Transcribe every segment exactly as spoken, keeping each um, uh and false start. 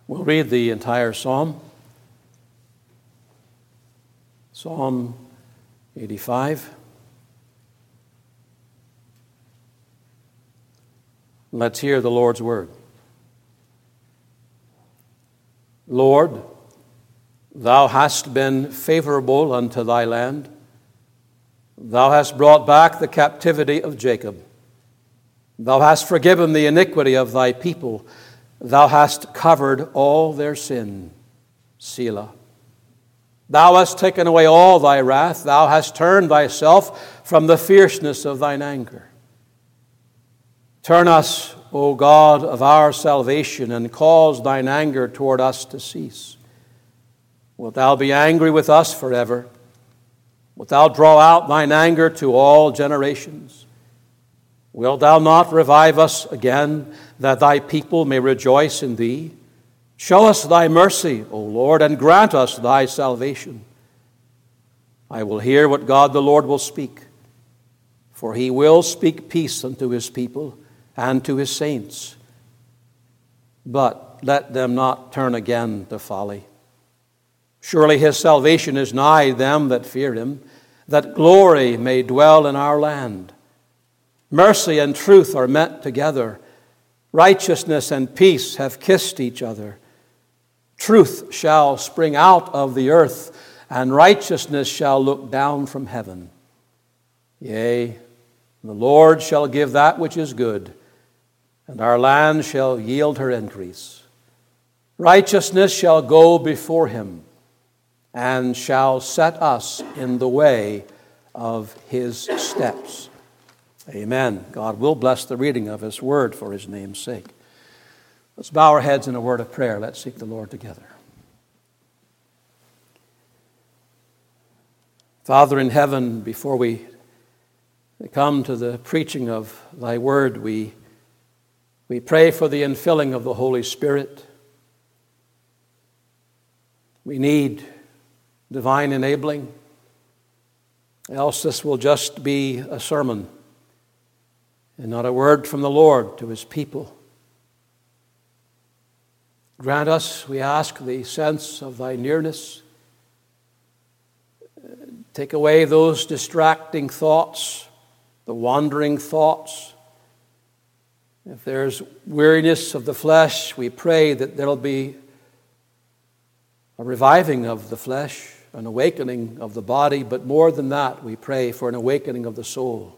We'll read the entire psalm. Psalm eighty-five. Let's hear the Lord's word. Lord, thou hast been favorable unto thy land. Thou hast brought back the captivity of Jacob. Thou hast forgiven the iniquity of thy people. Thou hast covered all their sin. Selah. Thou hast taken away all thy wrath. Thou hast turned thyself from the fierceness of thine anger. Turn us, O God of our salvation, and cause thine anger toward us to cease. Wilt thou be angry with us forever? Wilt thou draw out thine anger to all generations? Wilt thou not revive us again, that thy people may rejoice in thee? Show us thy mercy, O Lord, and grant us thy salvation. I will hear what God the Lord will speak, for he will speak peace unto his people and to his saints. But let them not turn again to folly. Surely his salvation is nigh them that fear him, that glory may dwell in our land. Mercy and truth are met together. Righteousness and peace have kissed each other. Truth shall spring out of the earth, and righteousness shall look down from heaven. Yea, the Lord shall give that which is good, and our land shall yield her increase. Righteousness shall go before him, and shall set us in the way of his steps. Amen. God will bless the reading of his word for his name's sake. Let's bow our heads in a word of prayer. Let's seek the Lord together. Father in heaven, before we come to the preaching of thy word, we, we pray for the infilling of the Holy Spirit. We need divine enabling, else this will just be a sermon and not a word from the Lord to his people. Grant us, we ask, the sense of thy nearness. Take away those distracting thoughts, the wandering thoughts. If there's weariness of the flesh, we pray that there'll be a reviving of the flesh, an awakening of the body, but more than that, we pray for an awakening of the soul.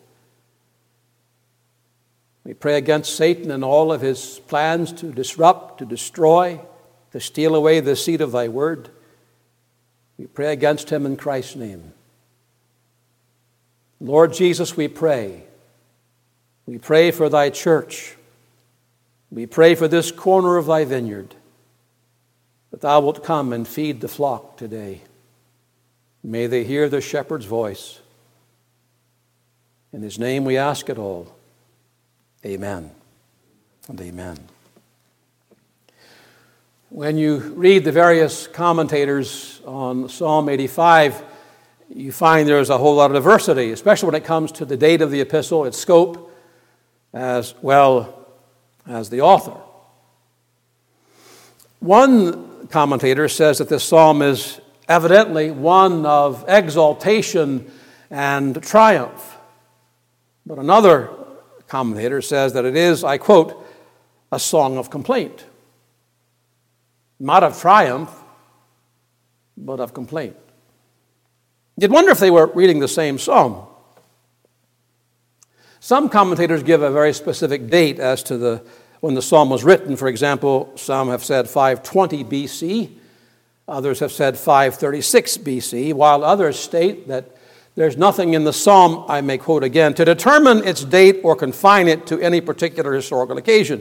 We pray against Satan and all of his plans to disrupt, to destroy, to steal away the seed of thy word. We pray against him in Christ's name. Lord Jesus, we pray. We pray for thy church. We pray for this corner of thy vineyard, that thou wilt come and feed the flock today. May they hear the shepherd's voice. In his name we ask it all. Amen and amen. When you read the various commentators on Psalm eighty-five, you find there's a whole lot of diversity, especially when it comes to the date of the epistle, its scope, as well as the author. One commentator says that this psalm is evidently one of exaltation and triumph. But another commentator says that it is, I quote, a song of complaint. Not of triumph, but of complaint. You'd wonder if they were reading the same psalm. Some commentators give a very specific date as to the when the psalm was written. For example, some have said five twenty B C. Others have said five thirty-six B C, while others state that there's nothing in the psalm, I may quote again, to determine its date or confine it to any particular historical occasion.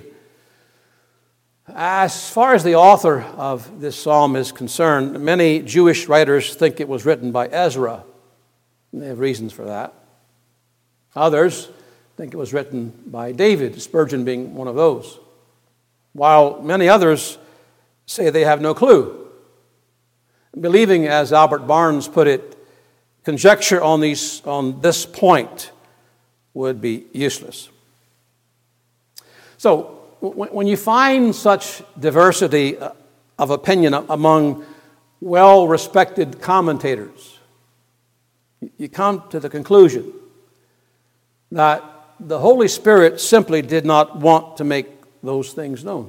As far as the author of this psalm is concerned, many Jewish writers think it was written by Ezra. They have reasons for that. Others think it was written by David, Spurgeon being one of those, while many others say they have no clue. Believing, as Albert Barnes put it, conjecture on these on this point would be useless. So, when you find such diversity of opinion among well-respected commentators. You come to the conclusion that the Holy Spirit simply did not want to make those things known.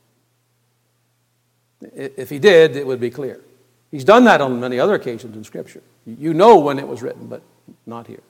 If he did, it would be clear. He's done that on many other occasions in Scripture. You know when it was written, but not here.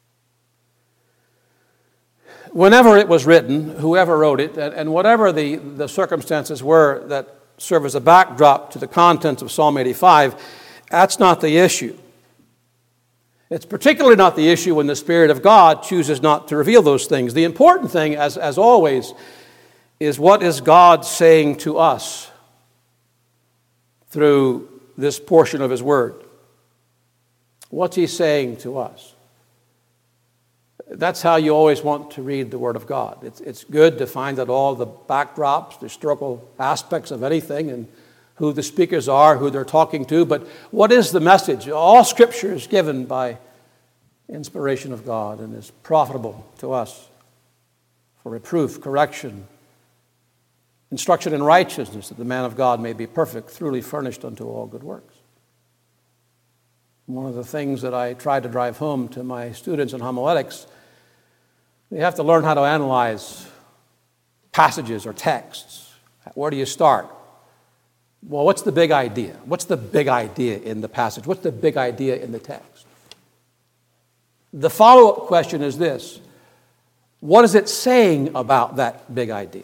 Whenever it was written, whoever wrote it, and whatever the, the circumstances were that serve as a backdrop to the contents of Psalm eighty-five, that's not the issue. It's particularly not the issue when the Spirit of God chooses not to reveal those things. The important thing, as, as always, is what is God saying to us through this portion of His Word. What's He saying to us? That's how you always want to read the Word of God. It's, it's good to find out all the backdrops, the historical aspects of anything, and who the speakers are, who they're talking to. But what is the message? All Scripture is given by inspiration of God and is profitable to us for reproof, correction, instruction in righteousness, that the man of God may be perfect, truly furnished unto all good works. One of the things that I try to drive home to my students in homiletics, they have to learn how to analyze passages or texts. Where do you start? Well, what's the big idea? What's the big idea in the passage? What's the big idea in the text? The follow-up question is this: what is it saying about that big idea?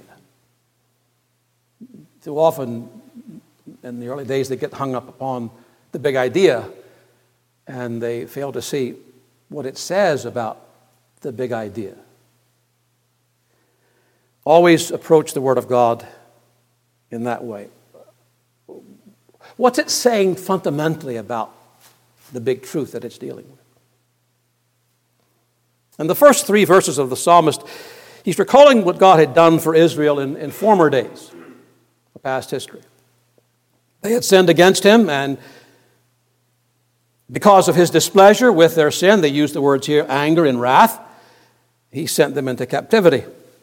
Too often, in the early days, they get hung up upon the big idea, and they fail to see what it says about the big idea. Always approach the Word of God in that way. What's it saying fundamentally about the big truth that it's dealing with? In the first three verses of the psalmist, he's recalling what God had done for Israel in, in former days, past history. They had sinned against Him, and because of His displeasure with their sin, they use the words here, anger and wrath, He sent them into captivity.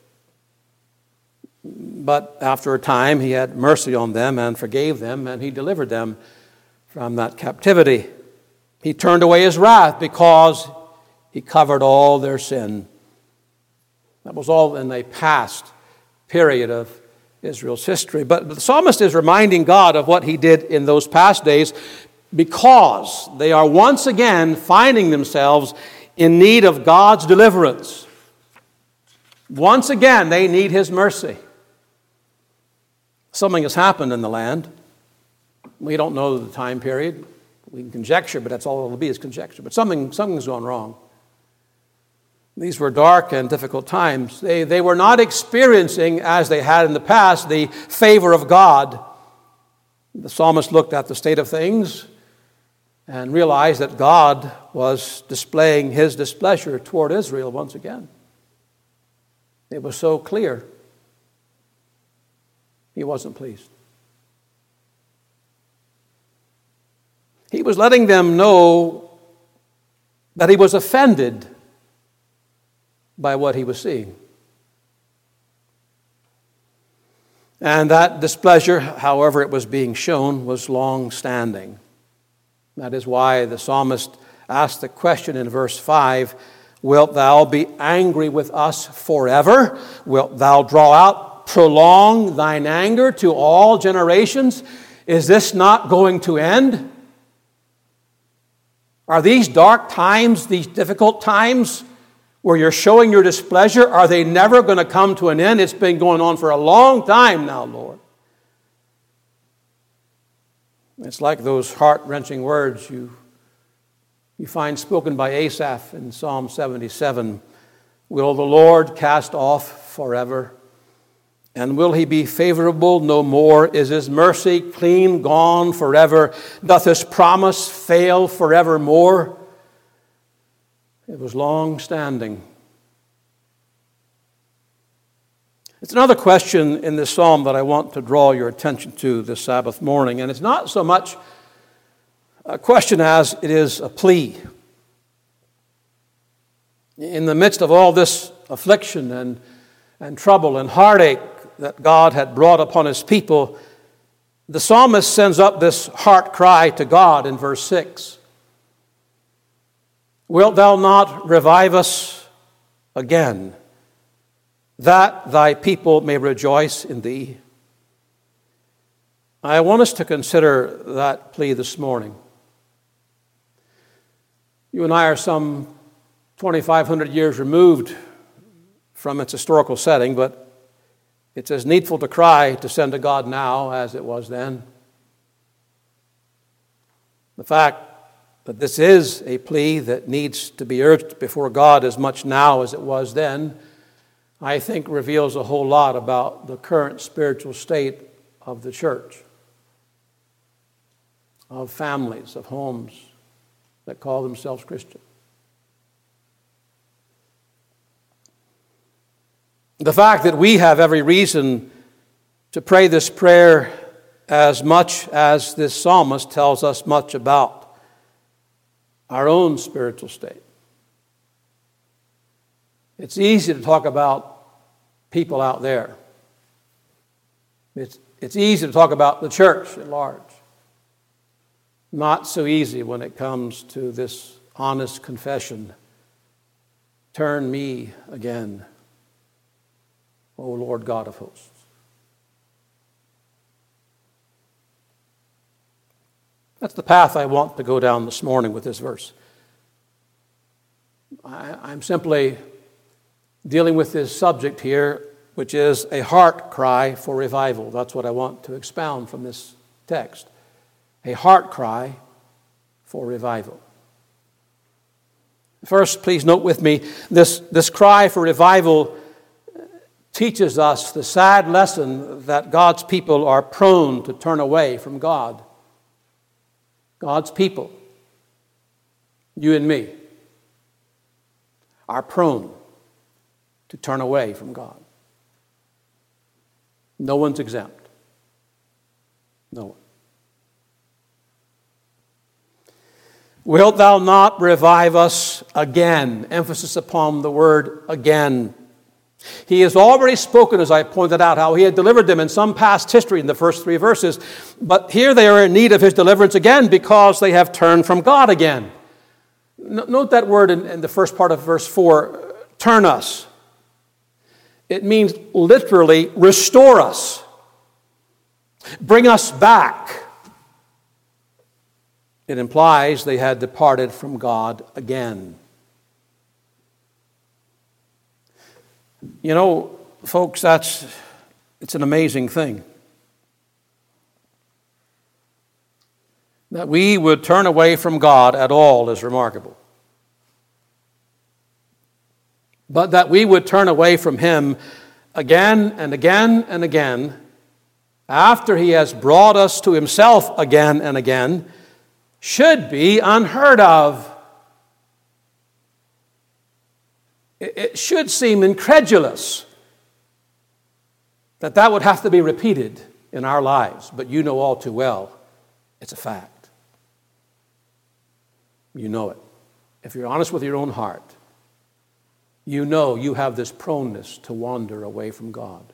But after a time, He had mercy on them and forgave them, and He delivered them from that captivity. He turned away His wrath because He covered all their sin. That was all in a past period of Israel's history. But the psalmist is reminding God of what He did in those past days, because they are once again finding themselves in need of God's deliverance. Once again, they need His mercy. Something has happened in the land. We don't know the time period. We can conjecture, but that's all it will be is conjecture. But something, something's gone wrong. These were dark and difficult times. They, they were not experiencing, as they had in the past, the favor of God. The psalmist looked at the state of things and realized that God was displaying His displeasure toward Israel once again. It was so clear. He wasn't pleased. He was letting them know that He was offended by what he was seeing. And that displeasure, however it was being shown, was long-standing. That is why the psalmist asked the question in verse five, "Wilt thou be angry with us forever? Wilt thou draw out, prolong thine anger to all generations? Is this not going to end?" Are these dark times, these difficult times, where you're showing your displeasure, are they never going to come to an end? It's been going on for a long time now, Lord. It's like those heart-wrenching words you, you find spoken by Asaph in Psalm seventy-seven. "Will the Lord cast off forever? And will He be favorable no more? Is His mercy clean gone forever? Doth His promise fail forevermore?" It was long-standing. It's another question in this psalm that I want to draw your attention to this Sabbath morning, and it's not so much a question as it is a plea. In the midst of all this affliction and, and trouble and heartache that God had brought upon His people, The psalmist sends up this heart cry to God in verse six. Wilt thou not revive us again, that thy people may rejoice in thee? I want us to consider that plea this morning. You and I are some twenty-five hundred years removed from its historical setting, but it's as needful to cry to send to God now as it was then. The fact that this is a plea that needs to be urged before God as much now as it was then, I think reveals a whole lot about the current spiritual state of the church, of families, of homes that call themselves Christian. The fact that we have every reason to pray this prayer as much as this psalmist tells us much about our own spiritual state. It's easy to talk about people out there. It's, it's easy to talk about the church at large. Not so easy when it comes to this honest confession. Turn me again, O Lord God of hosts. That's the path I want to go down this morning with this verse. I, I'm simply dealing with this subject here, which is a heart cry for revival. That's what I want to expound from this text. A heart cry for revival. First, please note with me, this, this cry for revival teaches us the sad lesson that God's people are prone to turn away from God. God's people, you and me, are prone to turn away from God. No one's exempt. No one. Wilt thou not revive us again? Emphasis upon the word again. He has already spoken, as I pointed out, how he had delivered them in some past history in the first three verses. But here they are in need of his deliverance again because they have turned from God again. Note that word in, in the first part of verse four, turn us. It means literally restore us. Bring us back. It implies they had departed from God again. You know, folks, that's it's an amazing thing. That we would turn away from God at all is remarkable. But that we would turn away from him again and again and again, after he has brought us to himself again and again, should be unheard of. It should seem incredulous that that would have to be repeated in our lives, but you know all too well it's a fact. You know it. If you're honest with your own heart, you know you have this proneness to wander away from God.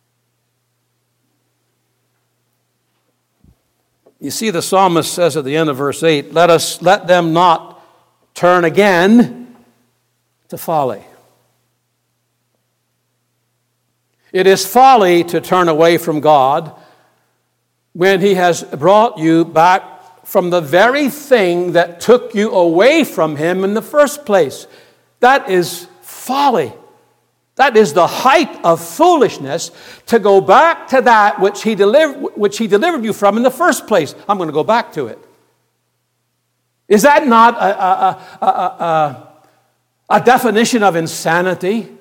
You see, the psalmist says at the end of verse eight, let us let them not turn again to folly. It is folly to turn away from God when he has brought you back from the very thing that took you away from him in the first place. That is folly. That is the height of foolishness, to go back to that which he delivered, which he delivered you from in the first place. I'm going to go back to it. Is that not a, a, a, a, a definition of insanity?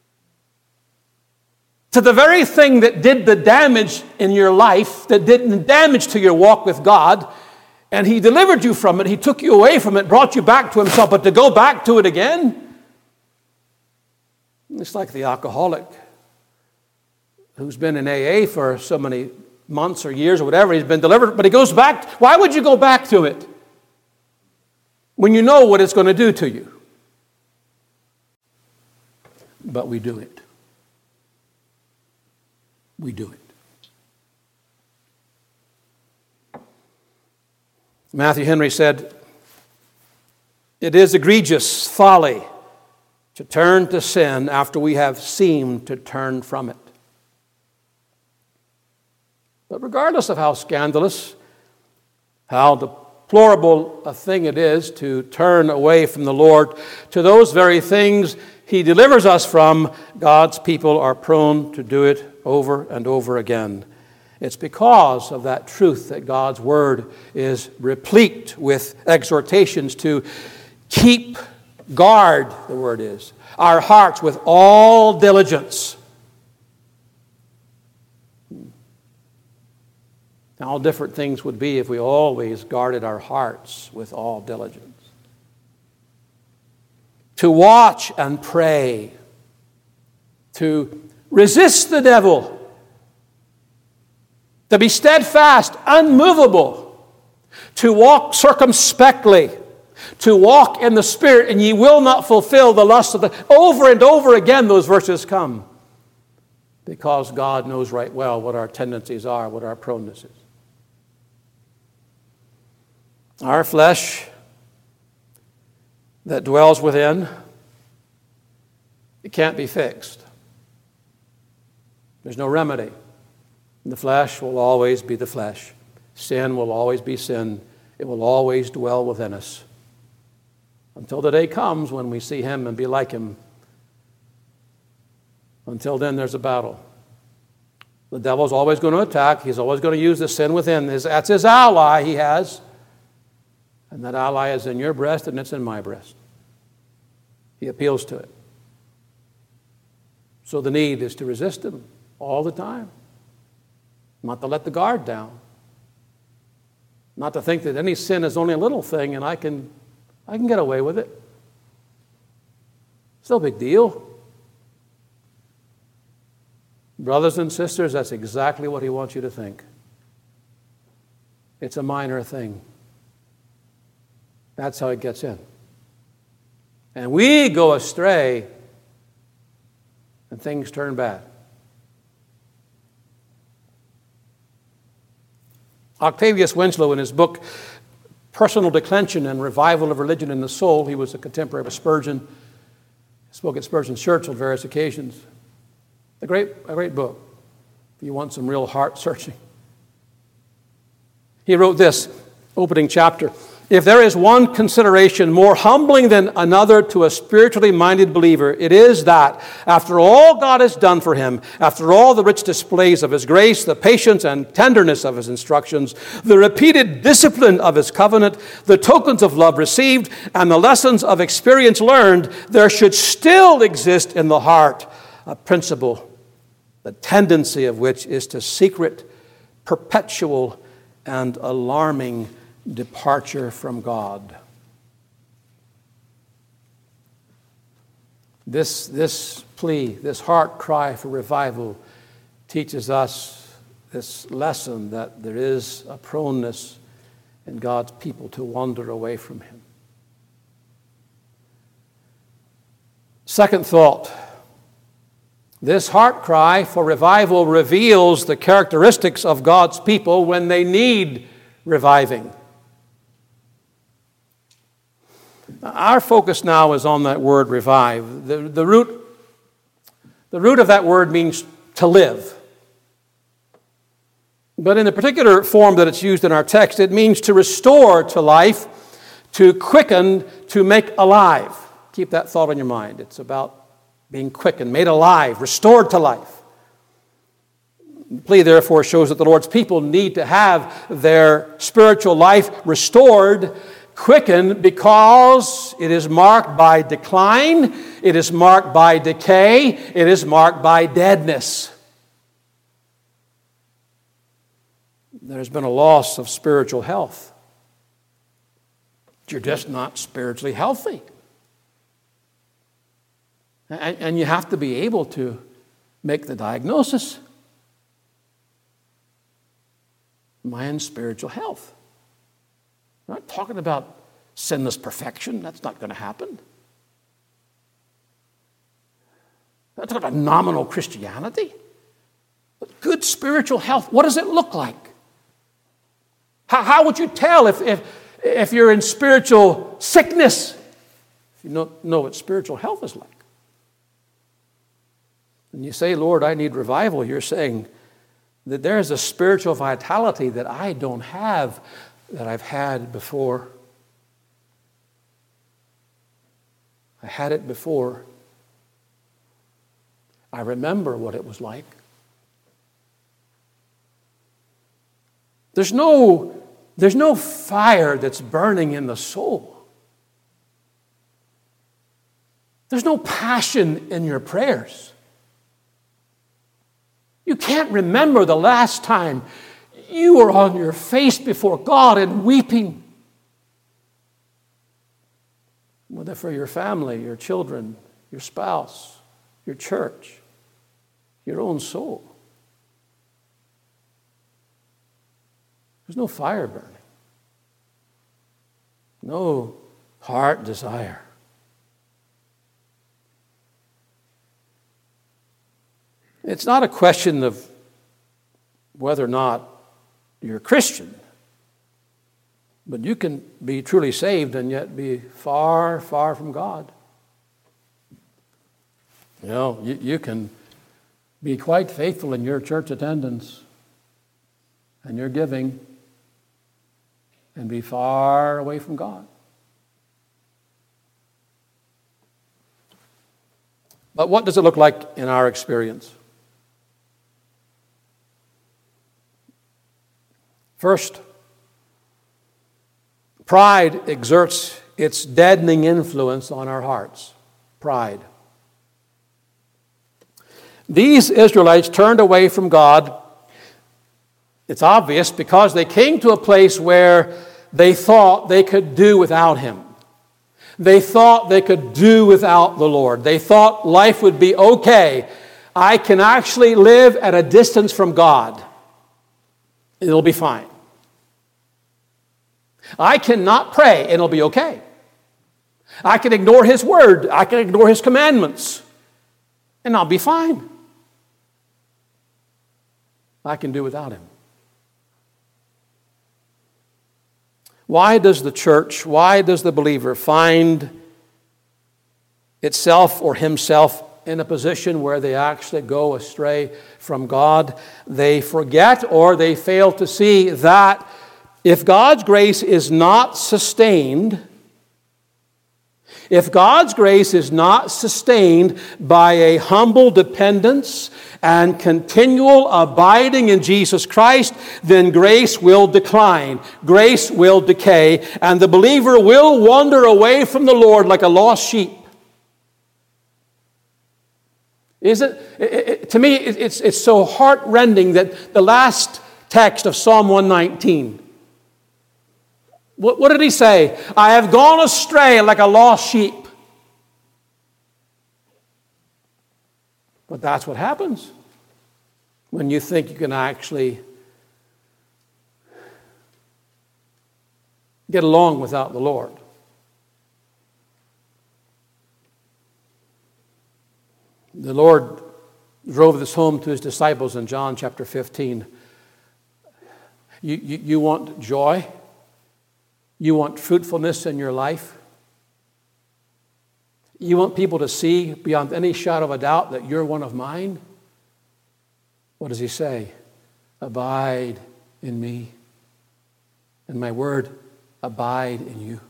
To the very thing that did the damage in your life, that did the damage to your walk with God, and he delivered you from it, he took you away from it, brought you back to himself, but to go back to it again? It's like the alcoholic who's been in A A for so many months or years or whatever, he's been delivered, but he goes back. Why would you go back to it when you know what it's going to do to you? But we do it. We do it. Matthew Henry said, "It is egregious folly to turn to sin after we have seemed to turn from it." But regardless of how scandalous, how deplorable a thing it is to turn away from the Lord, to those very things He delivers us from, God's people are prone to do it over and over again. It's because of that truth that God's Word is replete with exhortations to keep guard, the word is, our hearts with all diligence. How different things would be if we always guarded our hearts with all diligence. To watch and pray. To resist the devil. To be steadfast, unmovable. To walk circumspectly. To walk in the Spirit, and ye will not fulfill the lust of the... Over and over again those verses come. Because God knows right well what our tendencies are, what our proneness is. Our flesh that dwells within, it can't be fixed. There's no remedy. The flesh will always be the flesh. Sin will always be sin. It will always dwell within us. Until the day comes when we see Him and be like Him. Until then, there's a battle. The devil's always going to attack. He's always going to use the sin within. That's his ally he has. And that ally is in your breast and it's in my breast. He appeals to it. So the need is to resist him all the time. Not to let the guard down. Not to think that any sin is only a little thing and I can, I can get away with it. It's no big deal. Brothers and sisters, that's exactly what he wants you to think. It's a minor thing. That's how it gets in. And we go astray and things turn bad. Octavius Winslow, in his book, Personal Declension and Revival of Religion in the Soul, he was a contemporary of Spurgeon, spoke at Spurgeon's church on various occasions. A great, a great book, if you want some real heart searching. He wrote this, opening chapter: "If there is one consideration more humbling than another to a spiritually minded believer, it is that, after all God has done for him, after all the rich displays of His grace, the patience and tenderness of His instructions, the repeated discipline of His covenant, the tokens of love received, and the lessons of experience learned, there should still exist in the heart a principle, the tendency of which is to secret, perpetual, and alarming departure from God." This, this plea, this heart cry for revival teaches us this lesson that there is a proneness in God's people to wander away from Him. Second thought, this heart cry for revival reveals the characteristics of God's people when they need reviving. Our focus now is on that word revive. The, the, root, the root of that word means to live. But in the particular form that it's used in our text, it means to restore to life, to quicken, to make alive. Keep that thought in your mind. It's about being quickened, made alive, restored to life. The plea, therefore, shows that the Lord's people need to have their spiritual life restored, quickened, because it is marked by decline, it is marked by decay, it is marked by deadness. There's been a loss of spiritual health. You're just not spiritually healthy. And you have to be able to make the diagnosis. Am I in spiritual health? I'm not talking about sinless perfection. That's not going to happen. I'm not talking about nominal Christianity. But good spiritual health, what does it look like? How, how would you tell if, if, if you're in spiritual sickness? If you don't know what spiritual health is like. When you say, Lord, I need revival, you're saying that there is a spiritual vitality that I don't have that I've had before. I had it before. I remember what it was like. There's no, there's no fire that's burning in the soul. There's no passion in your prayers. You can't remember the last time you were on your face before God and weeping. Whether for your family, your children, your spouse, your church, your own soul. There's no fire burning. No heart desire. It's not a question of whether or not you're a Christian, but you can be truly saved and yet be far, far from God. You know, you, you can be quite faithful in your church attendance and your giving and be far away from God. But what does it look like in our experience? First, pride exerts its deadening influence on our hearts. Pride. These Israelites turned away from God. It's obvious because they came to a place where they thought they could do without Him. They thought they could do without the Lord. They thought life would be okay. I can actually live at a distance from God. It'll be fine. I cannot pray and it'll be okay. I can ignore His word. I can ignore His commandments and I'll be fine. I can do without Him. Why does the church, why does the believer find itself or himself in a position where they actually go astray from God? They forget or they fail to see that if God's grace is not sustained, if God's grace is not sustained by a humble dependence and continual abiding in Jesus Christ, then grace will decline, grace will decay, and the believer will wander away from the Lord like a lost sheep. Isn't it, it, to me, it, it's, it's so heart-rending that the last text of Psalm one nineteen, What, what did he say? I have gone astray like a lost sheep. But that's what happens when you think you can actually get along without the Lord. The Lord drove this home to His disciples in John chapter fifteen. You, you, you want joy? You want fruitfulness in your life? You want people to see beyond any shadow of a doubt that you're one of mine? What does He say? Abide in me, and my word abide in you.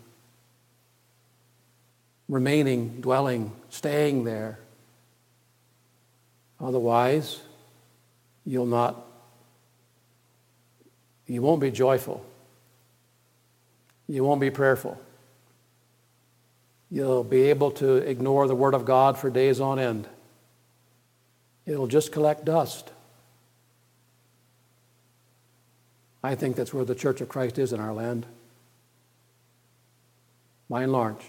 Remaining, dwelling, staying there. Otherwise, you'll not, you won't be joyful. You won't be prayerful. You'll be able to ignore the Word of God for days on end. It'll just collect dust. I think that's where the Church of Christ is in our land, by and large.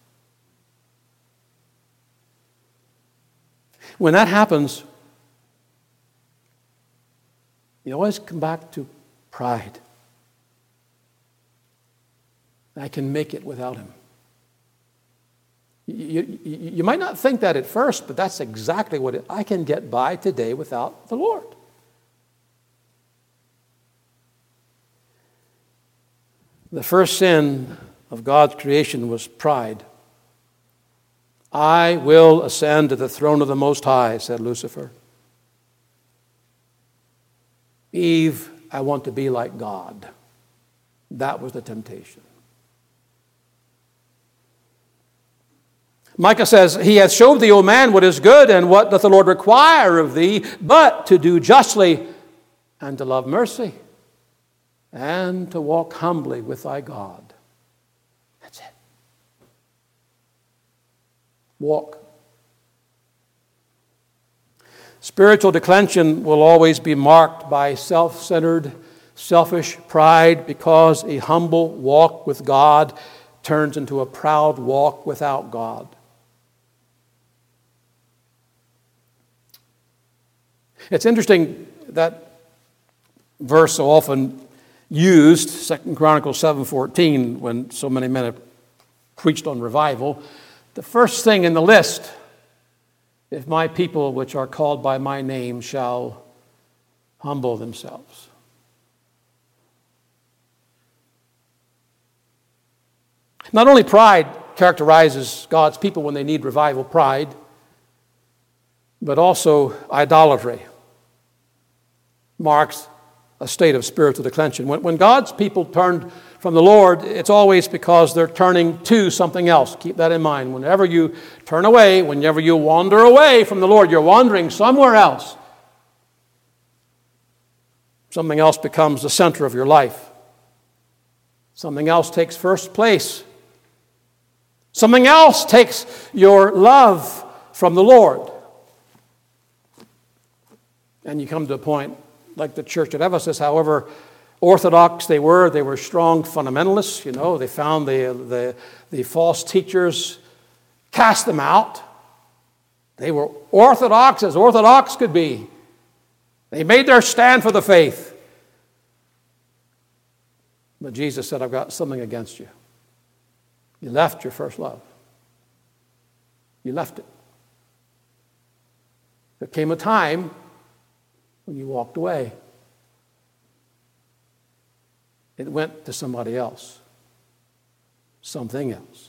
When that happens, you always come back to pride. I can make it without Him. You, you, you might not think that at first, but that's exactly what it, I can get by today without the Lord. The first sin of God's creation was pride. I will ascend to the throne of the Most High, said Lucifer. Eve, I want to be like God. That was the temptation. Micah says, He hath showed thee, O man, what is good, and what doth the Lord require of thee, but to do justly, and to love mercy, and to walk humbly with thy God. That's it. Walk. Spiritual declension will always be marked by self-centered, selfish pride, because a humble walk with God turns into a proud walk without God. It's interesting that verse so often used, Second Chronicles seven fourteen, when so many men have preached on revival. The first thing in the list, if my people which are called by my name shall humble themselves. Not only pride characterizes God's people when they need revival, pride, but also idolatry marks a state of spiritual declension. When, when God's people turn from the Lord, it's always because they're turning to something else. Keep that in mind. Whenever you turn away, whenever you wander away from the Lord, you're wandering somewhere else. Something else becomes the center of your life. Something else takes first place. Something else takes your love from the Lord. And you come to a point like the church at Ephesus, however orthodox they were, they were strong fundamentalists. You know, they found the, the, the false teachers, cast them out. They were orthodox as orthodox could be. They made their stand for the faith. But Jesus said, I've got something against you. You left your first love. You left it. There came a time when you walked away. It went to somebody else. Something else.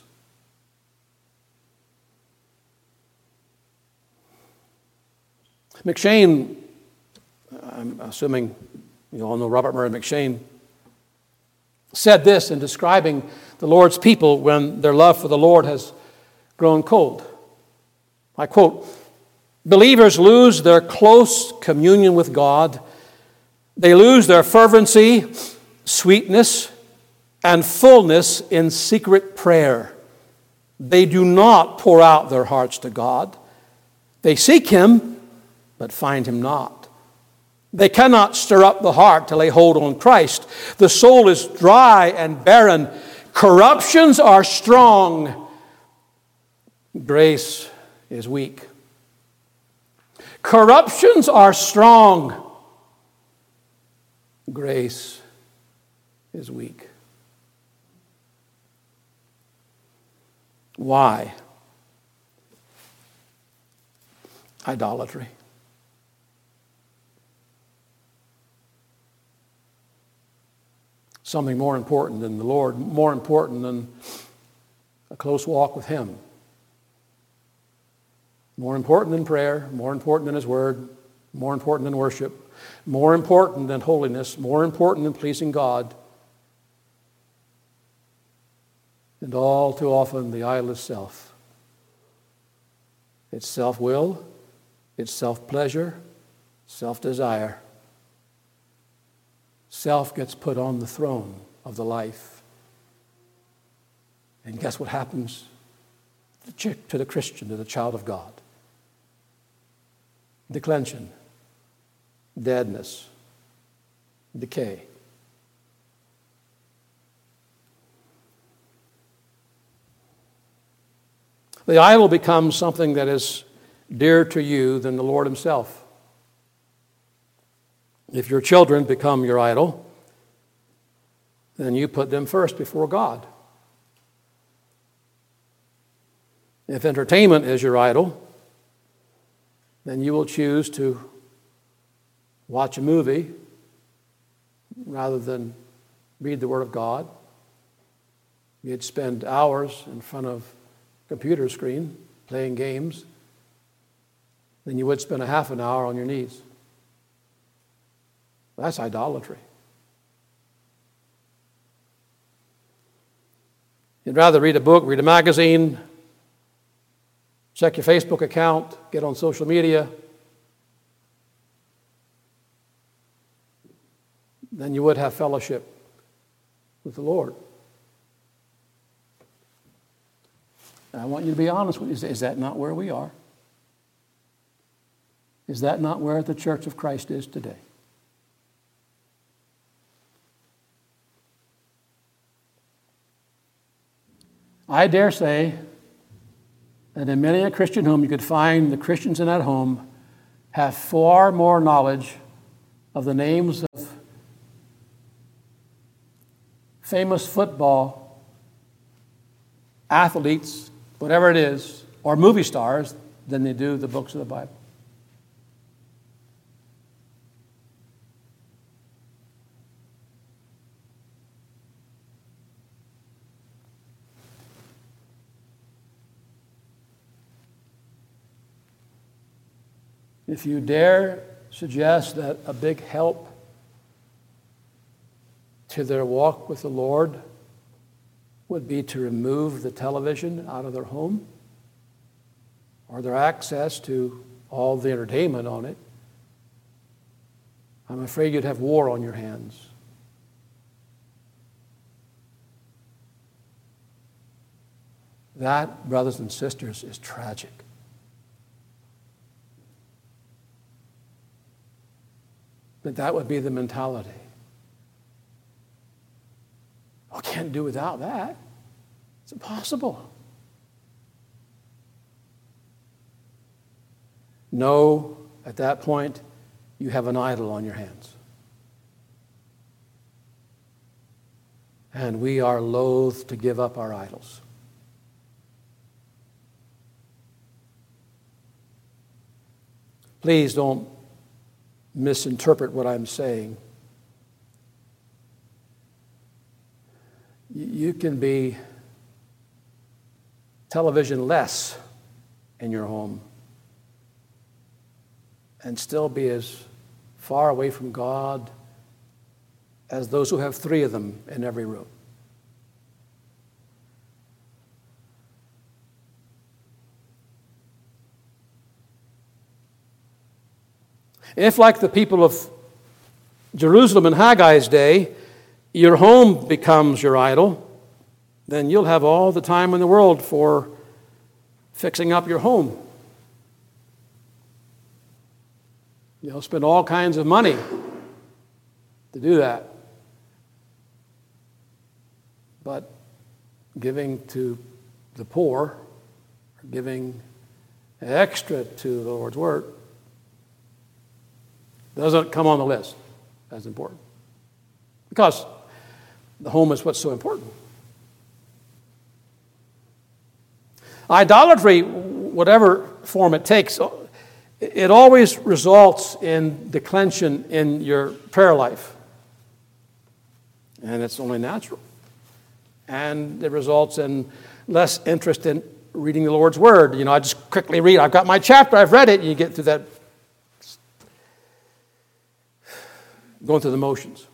McCheyne, I'm assuming you all know Robert Murray McCheyne, said this in describing the Lord's people when their love for the Lord has grown cold. I quote, believers lose their close communion with God. They lose their fervency, sweetness, and fullness in secret prayer. They do not pour out their hearts to God. They seek Him, but find Him not. They cannot stir up the heart to lay hold on Christ. The soul is dry and barren. Corruptions are strong. Grace is weak. Corruptions are strong. Grace is weak. Why? Idolatry. Something more important than the Lord, more important than a close walk with Him. More important than prayer, more important than His Word, more important than worship, more important than holiness, more important than pleasing God. And all too often, the idol is self. It's self-will, it's self-pleasure, self-desire. Self gets put on the throne of the life. And guess what happens to the Christian, to the child of God? Declension, deadness, decay. The idol becomes something that is dearer to you than the Lord Himself. If your children become your idol, then you put them first before God. If entertainment is your idol, then you will choose to watch a movie rather than read the Word of God, You'd spend hours in front of a computer screen playing games than you would spend a half an hour on your knees. That's idolatry. You'd rather read a book, read a magazine, check your Facebook account, get on social media, than you would have fellowship with the Lord. And I want you to be honest with you. Is that not where we are? Is that not where the Church of Christ is today? I dare say that in many a Christian home, you could find the Christians in that home have far more knowledge of the names of famous football athletes, whatever it is, or movie stars, than they do the books of the Bible. If you dare suggest that a big help to their walk with the Lord would be to remove the television out of their home or their access to all the entertainment on it, I'm afraid you'd have war on your hands. That, brothers and sisters, is tragic. But that would be the mentality. I can't do without that. It's impossible. No, at that point, you have an idol on your hands. And we are loath to give up our idols. Please don't misinterpret what I'm saying. You can be television-less in your home and still be as far away from God as those who have three of them in every room. If, like the people of Jerusalem in Haggai's day, your home becomes your idol, then you'll have all the time in the world for fixing up your home. You'll spend all kinds of money to do that. But giving to the poor, or giving extra to the Lord's Word, doesn't come on the list as important. Because the home is what's so important. Idolatry, whatever form it takes, it always results in declension in your prayer life. And it's only natural. And it results in less interest in reading the Lord's Word. You know, I just quickly read. I've got my chapter. I've read it. And you get through that, going through the motions.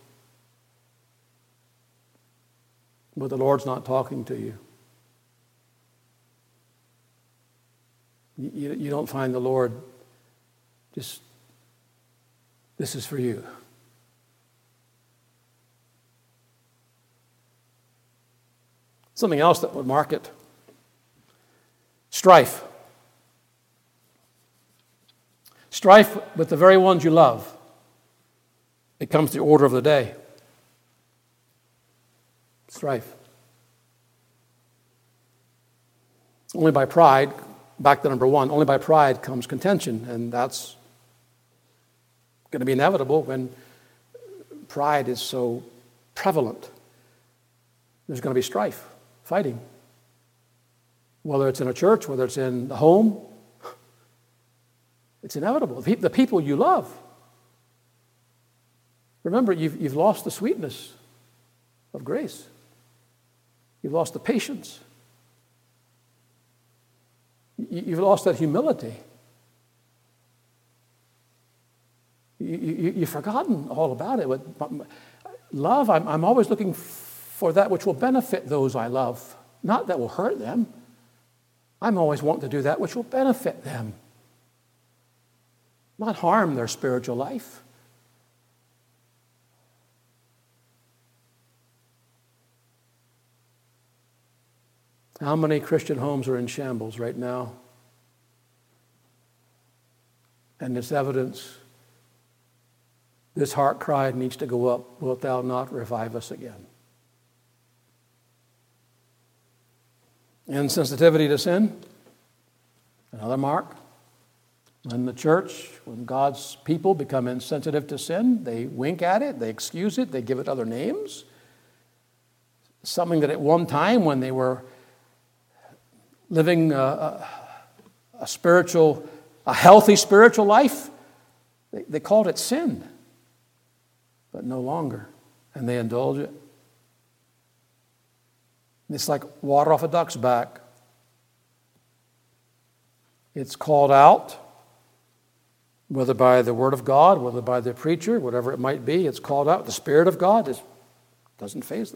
But the Lord's not talking to you. You, you don't find the Lord just, this is for you. Something else that would mark it. Strife. Strife with the very ones you love. It comes the order of the day. Strife. Only by pride, back to number one, only by pride comes contention, and that's going to be inevitable when pride is so prevalent. There's going to be strife, fighting. Whether it's in a church, whether it's in the home, it's inevitable. The people you love. Remember, you've, you've lost the sweetness of grace. You've lost the patience. You've lost that humility. You, you, you've forgotten all about it. Love, I'm, I'm always looking for that which will benefit those I love, not that will hurt them. I'm always wanting to do that which will benefit them, not harm their spiritual life. How many Christian homes are in shambles right now? And it's evidence this heart cry needs to go up, wilt thou not revive us again? Insensitivity to sin, another mark. When the church, when God's people become insensitive to sin, they wink at it, they excuse it, they give it other names. Something that at one time when they were living a, a, a spiritual, a healthy spiritual life, they, they called it sin, but no longer, and they indulge it. It's like water off a duck's back. It's called out, whether by the Word of God, whether by the preacher, whatever it might be, it's called out. The Spirit of God is, doesn't faze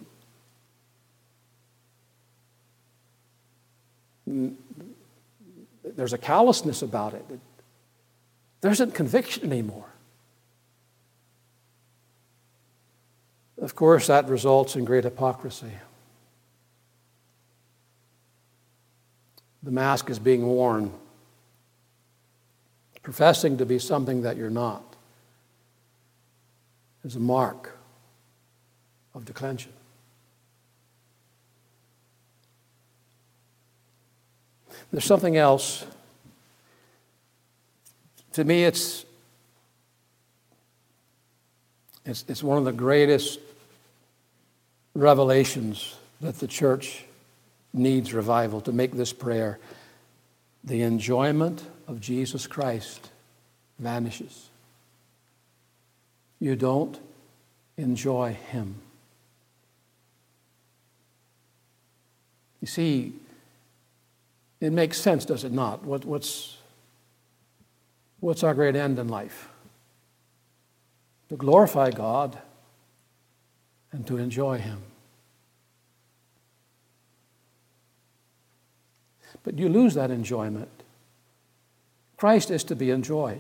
them. There's a callousness about it. There isn't conviction anymore. Of course, that results in great hypocrisy. The mask is being worn, professing to be something that you're not, is a mark of declension. There's something else. To me, it's, it's, it's one of the greatest revelations that the church needs revival to make this prayer. The enjoyment of Jesus Christ vanishes. You don't enjoy Him. You see, it makes sense, does it not? What, what's, what's our great end in life? To glorify God and to enjoy Him. But you lose that enjoyment. Christ is to be enjoyed.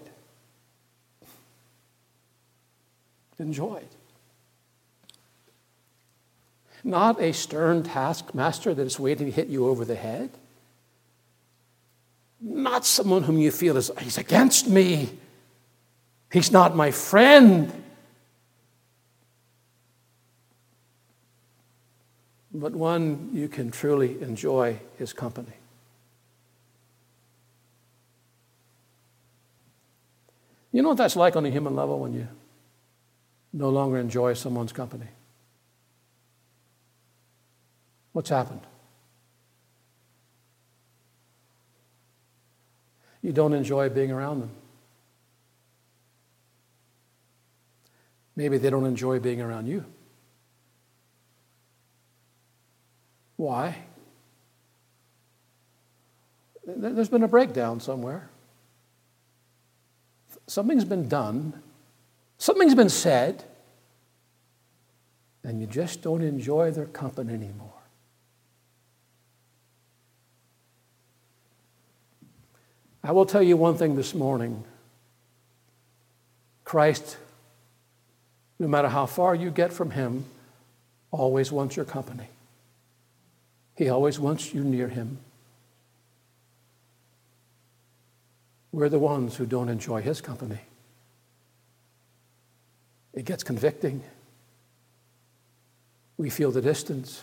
Enjoyed. Not a stern taskmaster that is waiting to hit you over the head. Not someone whom you feel is, he's against me. He's not my friend. But one you can truly enjoy his company. You know what that's like on a human level when you no longer enjoy someone's company? What's happened? You don't enjoy being around them. Maybe they don't enjoy being around you. Why? There's been a breakdown somewhere. Something's been done. Something's been said. And you just don't enjoy their company anymore. I will tell you one thing this morning. Christ, no matter how far you get from Him, always wants your company. He always wants you near Him. We're the ones who don't enjoy His company. It gets convicting. We feel the distance.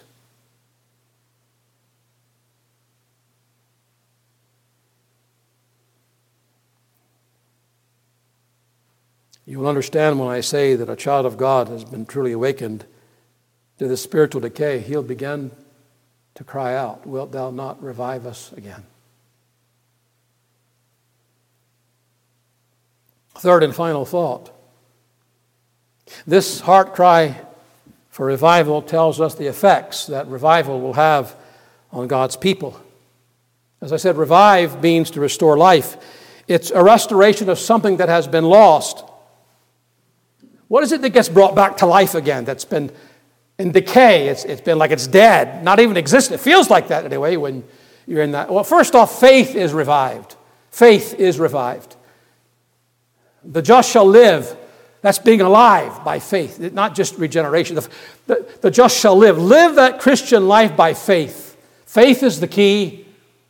You will understand when I say that a child of God has been truly awakened to this spiritual decay. He'll begin to cry out, wilt thou not revive us again? Third and final thought. This heart cry For revival tells us the effects that revival will have on God's people. As I said, revive means to restore life. It's a restoration of something that has been lost. What is it that gets brought back to life again, that's been in decay? It's, it's been like it's dead, not even existent. It feels like that anyway when you're in that. Well, first off, faith is revived. Faith is revived. The just shall live. That's being alive by faith, not just regeneration. The, the, the just shall live. Live that Christian life by faith. Faith is the key.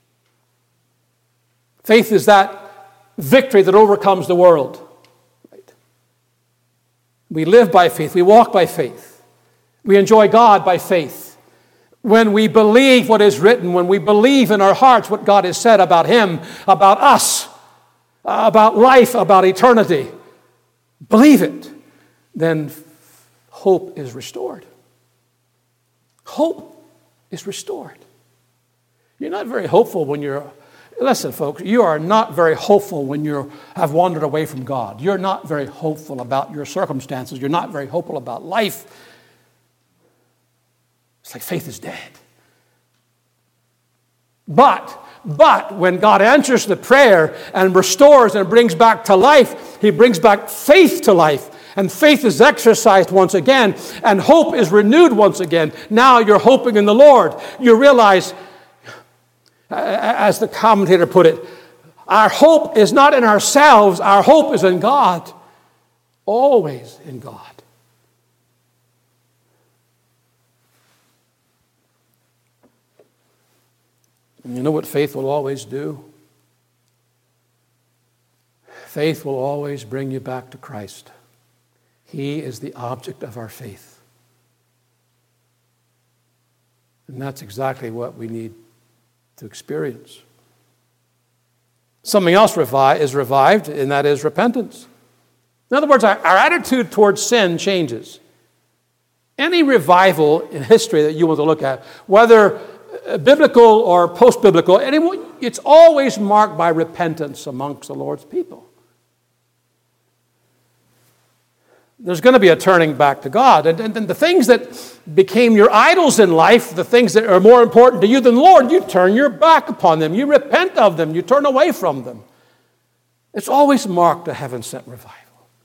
Faith is that victory that overcomes the world. Right? We live by faith. We walk by faith. We enjoy God by faith. When we believe what is written, when we believe in our hearts what God has said about Him, about us, about life, about eternity, believe it, then hope is restored. Hope is restored. You're not very hopeful when you're, listen folks, you are not very hopeful when you have wandered away from God. You're not very hopeful about your circumstances. You're not very hopeful about life. It's like faith is dead. But, but when God answers the prayer and restores and brings back to life, He brings back faith to life. And faith is exercised once again, and hope is renewed once again. Now you're hoping in the Lord. You realize, as the commentator put it, our hope is not in ourselves, our hope is in God. Always in God. And you know what faith will always do? Faith will always bring you back to Christ. He is the object of our faith. And that's exactly what we need to experience. Something else revi- is revived, and that is repentance. In other words, our, our attitude towards sin changes. Any revival in history that you want to look at, whether biblical or post-biblical, it's always marked by repentance amongst the Lord's people. There's going to be a turning back to God. And, and, and the things that became your idols in life, the things that are more important to you than the Lord, you turn your back upon them. You repent of them. You turn away from them. It's always marked a heaven-sent revival.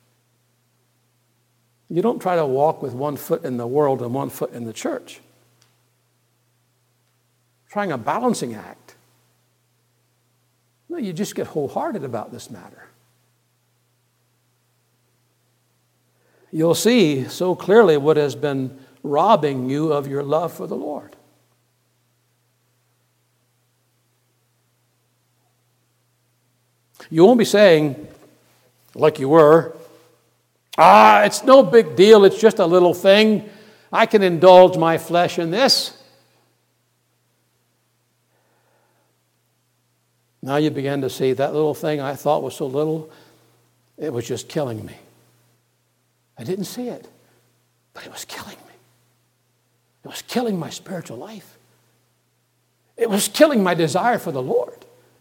You don't try to walk with one foot in the world and one foot in the church. Trying a balancing act. No, you just get wholehearted about this matter. You'll see so clearly what has been robbing you of your love for the Lord. You won't be saying, like you were, ah, it's no big deal, it's just a little thing. I can indulge my flesh in this. Now you begin to see that little thing I thought was so little, it was just killing me. I didn't see it, but it was killing me. It was killing my spiritual life. It was killing my desire for the Lord.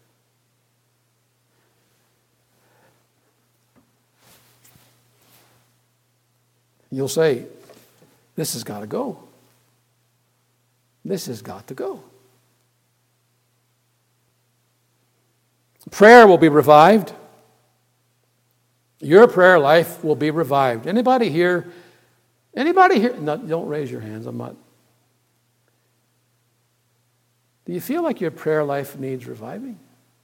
You'll say, this has got to go. This has got to go. Prayer will be revived. Your prayer life will be revived. Anybody here? Anybody here? No, don't raise your hands. I'm not. Do you feel like your prayer life needs reviving?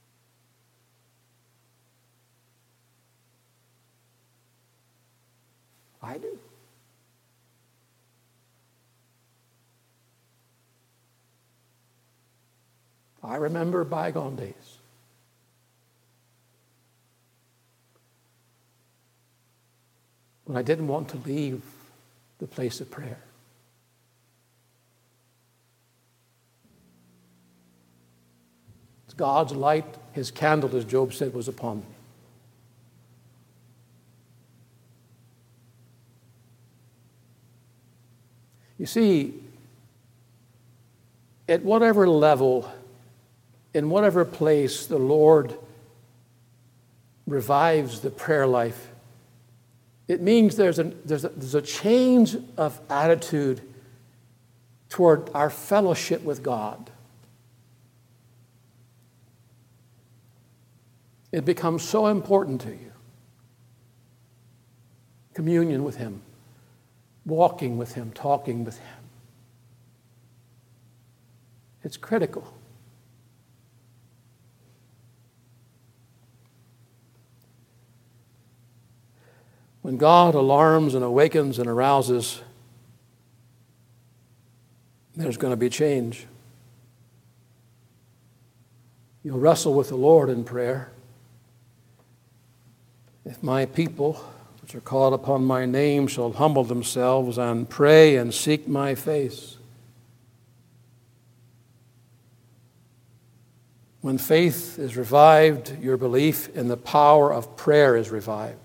I do. I remember bygone days. When I didn't want to leave the place of prayer. God's light, His candle, as Job said, was upon me. You see, at whatever level, in whatever place the Lord revives the prayer life, It means there's a, there's a, there's a change of attitude toward our fellowship with God. It becomes so important to you. Communion with Him, walking with Him, talking with Him. It's critical. When God alarms and awakens and arouses, there's going to be change. You'll wrestle with the Lord in prayer. If my people, which are called upon my name, shall humble themselves and pray and seek my face. When faith is revived, your belief in the power of prayer is revived.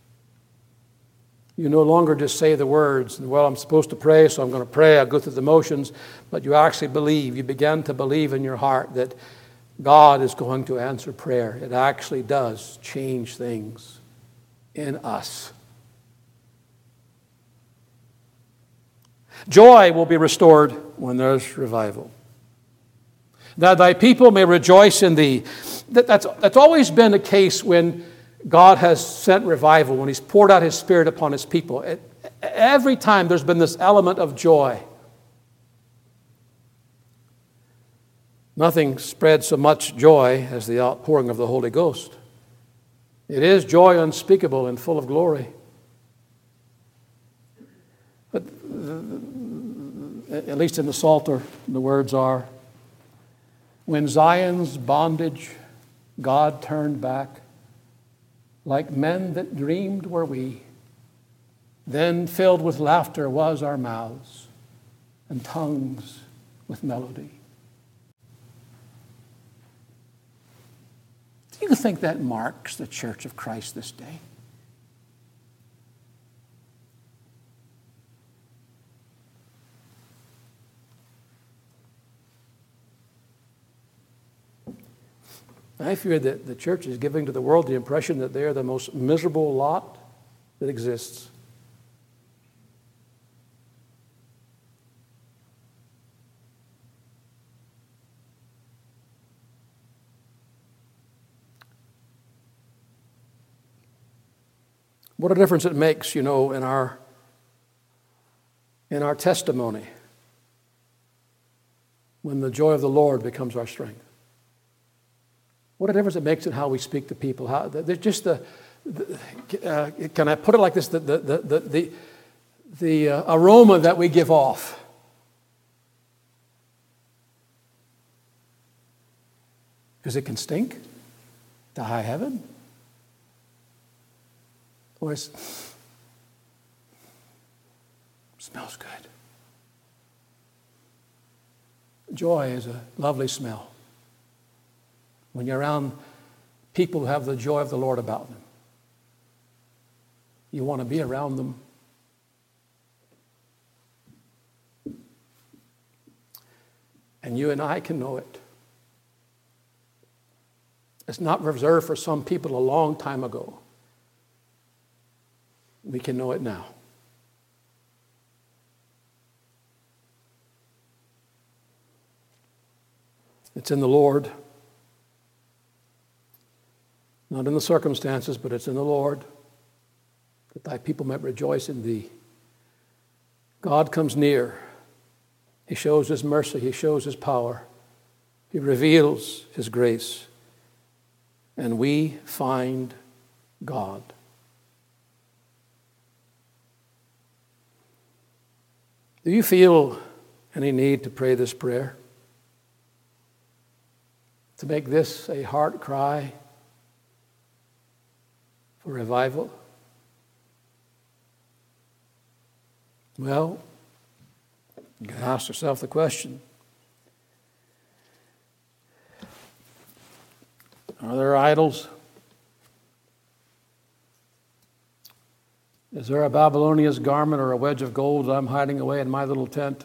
You no longer just say the words, well, I'm supposed to pray, so I'm going to pray, I'll go through the motions, but you actually believe, you begin to believe in your heart that God is going to answer prayer. It actually does change things in us. Joy will be restored when there's revival. That thy people may rejoice in thee. That, that's, that's always been the case when God has sent revival, when He's poured out His Spirit upon His people. It, every time there's been this element of joy. Nothing spreads so much joy as the outpouring of the Holy Ghost. It is joy unspeakable and full of glory. But at least in the Psalter, the words are, when Zion's bondage God turned back, like men that dreamed were we, then filled with laughter was our mouths, and tongues with melody. Do you think that marks the Church of Christ this day? I fear that the church is giving to the world the impression that they are the most miserable lot that exists. What a difference it makes, you know, in our, in our testimony when the joy of the Lord becomes our strength. What a difference it makes in how we speak to people. How, there's just the, the uh, can I put it like this? The, the, the, the, the uh, aroma that we give off. Because it can stink to high heaven. Or it smells good. Joy is a lovely smell. When you're around people who have the joy of the Lord about them, you want to be around them. And you and I can know it. It's not reserved for some people a long time ago. We can know it now. It's in the Lord. Not in the circumstances, but it's in the Lord, that thy people might rejoice in thee. God comes near. He shows His mercy. He shows His power. He reveals His grace. And we find God. Do you feel any need to pray this prayer? To make this a heart cry for revival? Well, you can ask yourself the question, are there idols? Is there a Babylonian garment or a wedge of gold that I'm hiding away in my little tent?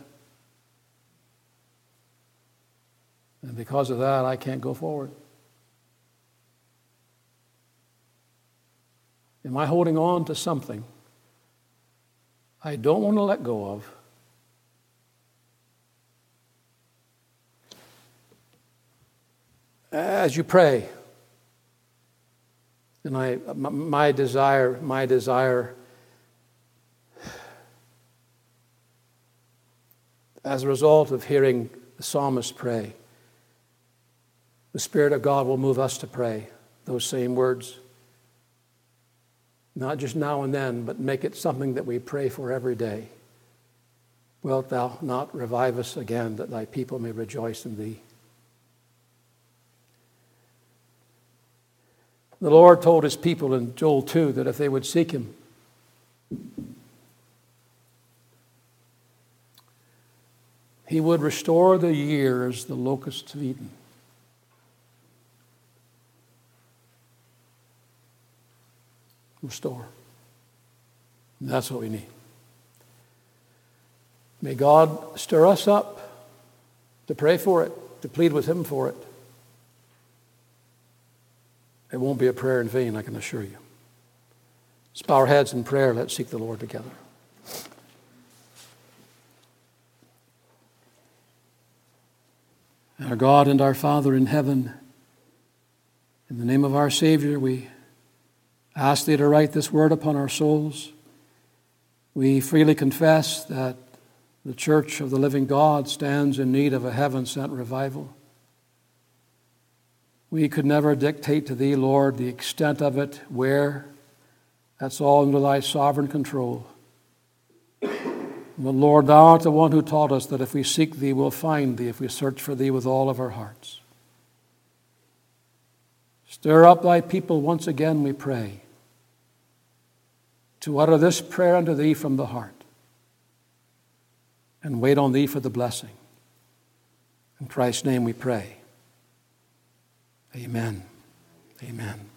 And because of that, I can't go forward. Am I holding on to something I don't want to let go of. As you pray, and I, my desire, my desire, as a result of hearing the psalmist pray, the Spirit of God will move us to pray those same words. Not just now and then, but make it something that we pray for every day. Wilt thou not revive us again, that thy people may rejoice in thee? The Lord told his people in Joel two that if they would seek him, he would restore the years the locusts have eaten. Restore. And that's what we need. May God stir us up to pray for it, to plead with him for it. It won't be a prayer in vain, I can assure you. Let's bow our heads in prayer. Let's seek the Lord together. Our God and our Father in heaven, in the name of our Savior, we ask thee to write this word upon our souls. We freely confess that the Church of the living God stands in need of a heaven-sent revival. We could never dictate to thee, Lord, the extent of it, where. That's all under thy sovereign control. But Lord, thou art the one who taught us that if we seek thee, we'll find thee, if we search for thee with all of our hearts. Stir up thy people once again, we pray, to utter this prayer unto thee from the heart, and wait on thee for the blessing. In Christ's name we pray. Amen. Amen.